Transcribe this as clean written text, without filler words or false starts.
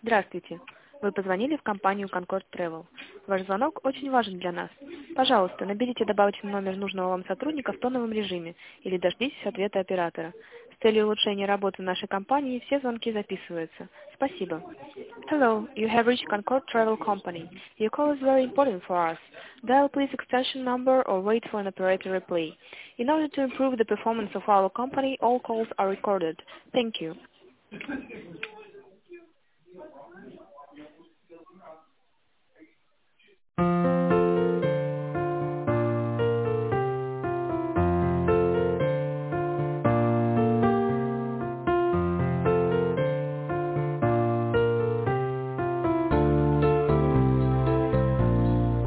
Здравствуйте. Вы позвонили в компанию Concord Travel. Ваш звонок очень важен для нас. Пожалуйста, наберите добавочный номер нужного вам сотрудника в тоновом режиме или дождитесь ответа оператора. С целью улучшения работы нашей компании все звонки записываются. Спасибо. Hello, you have reached Concord Travel Company. Your call is very important for us. Dial please extension number or wait for an operator replay. In order to improve the performance of our company, all calls are recorded. Thank you.